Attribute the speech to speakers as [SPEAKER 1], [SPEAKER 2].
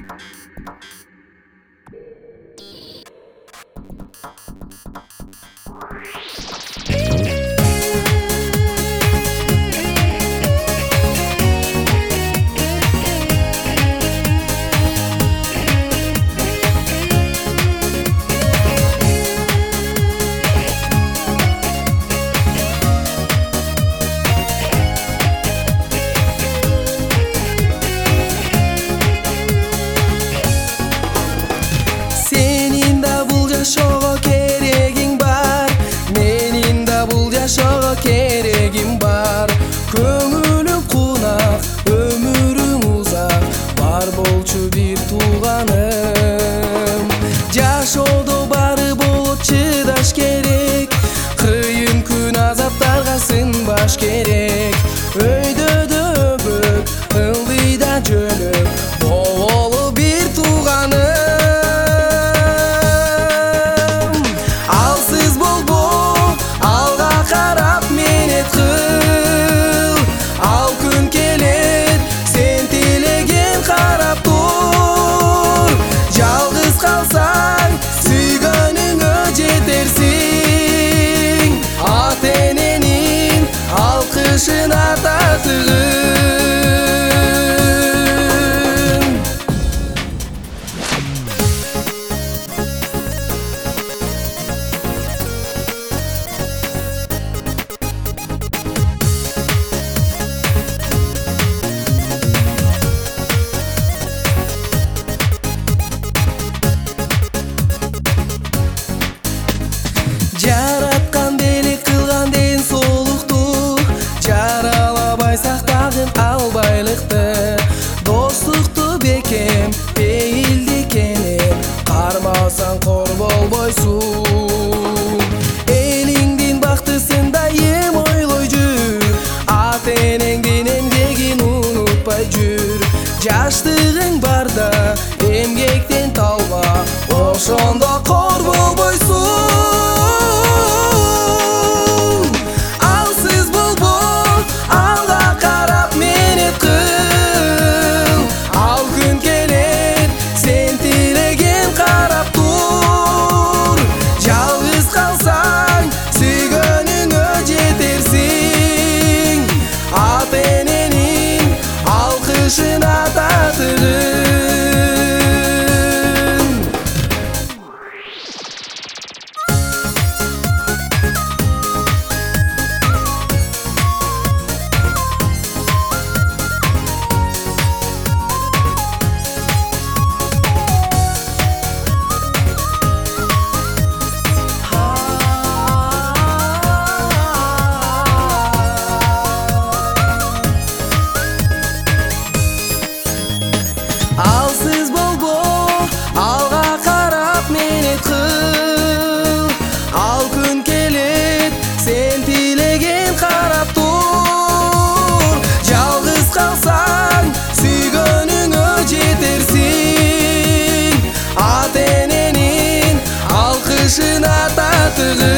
[SPEAKER 1] Kerегim бар, көңілің қунақ, өмірің ұзақ, бар болчу бир туғаным. Жашоодо бары болот чыдаш керек, кыйын күн азаптарга сынбаш керек. Өйдөдө өбөк, ылдыйда жөлөк, бололу бир туғаным. Алсыз болбо, алга карап менет кыл, ал күн келет, сен тилеген карап тур. Жалгыз калсаң, сүйгөнүңө жетерсиң, ата эненин алкышына татыгын. Жараткан белек кылган ден соолукту, жаралабай сактагын албайлыкты. Достукту бекем, пейилди кенен, кармасаң кор болбойсуң. Элиңдин бактысын дайым ойлой жүр, ата энеңдин эмгегин унутпай жүр. Жаштыгың барда эмгектен талба, ошондо кор болбойсуң. Alkışına tatırın. Алсыз болбо, алга карап менет кыл, ал күн келет, сен тилеген карап тур. Жалгыз калсаң, сүйгөнүңө жетерсиң, ата эненин алкышына татыгын.